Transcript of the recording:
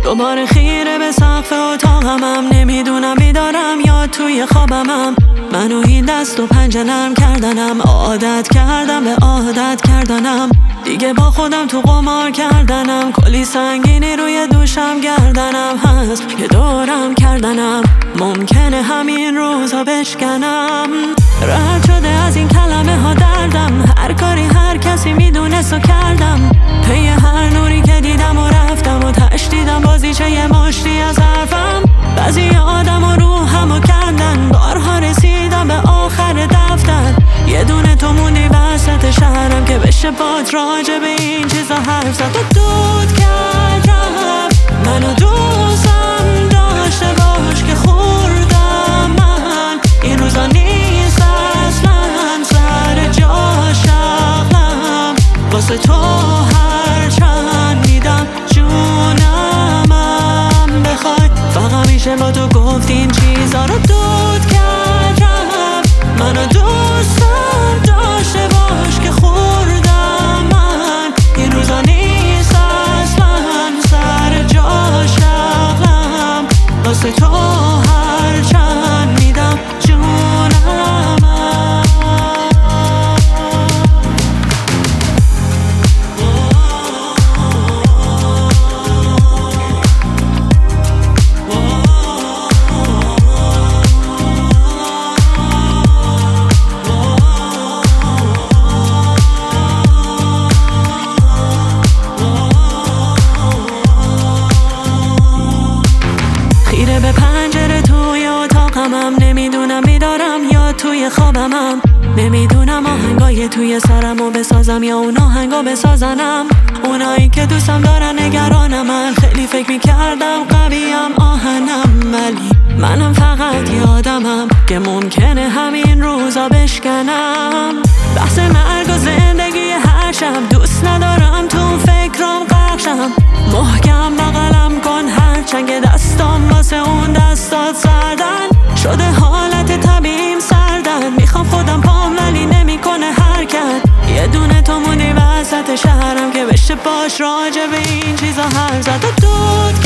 دوباره خیره به سقف اتاقمم، نمیدونم بیدارم یا توی خوابمم. منو این دست و پنجه نرم کردنم، عادت کردم به عادت کردنم. دیگه با خودم تو قمار کردنم، کلی سنگینی روی دوشم گردنم هست که دورم کردنم. ممکنه همین روزا بشکنم. رد شده از این کلمه ها دردم، هر کاری هر کسی میدونست و کردم. پی هر نوری که دیدم و رفتم و تشدیدم بازیچه یه مشتی از حرفم. بعضی آدم و روحمو کندن، بارها رسیدم به آخر دفتر. یه دونه تو موندی وسط شهرم که بشه باد راجع به این چیزا حرف زد. و دود کردم منو دوستم داشته باش که خوردم من. این روزا نیست اصلا سر جاش عقلم، واسه تو هر چند میدم جونمم بخوای. فقط میشه با تو گفت این چیزا رو. دود کردم منو دوستم داشته باش که خوردم من. این روزا نیست اصلا سر جاش عقلم، واسه تو هر چند میدم جونمم. خیره به پنجره توی اتاقمم، نمیدونم بیدارم یا توی خوابمم. نمیدونم آهنگای توی سرمو بسازم یا اون آهنگا بسازنم. اونایی که دوستم دارن نگرانم، من خیلی فکر میکردم قویم آهنم، ولی منم فقط یادمم که ممکنه همین روزا بشکنم. بحث مرگ و زندگی هر شب، دوست ندارم تو فکرام غرق شم. محکم بغلم کن هرچند که دستام واسه اون دستات سردن شده. حالت طبیعیم سردن، میخوام خودم پام ولی نمیکنه حرکت. یه دونه تو موندی وسط شهرم که بشه باش راجع به این چیزا حرف زد. و دود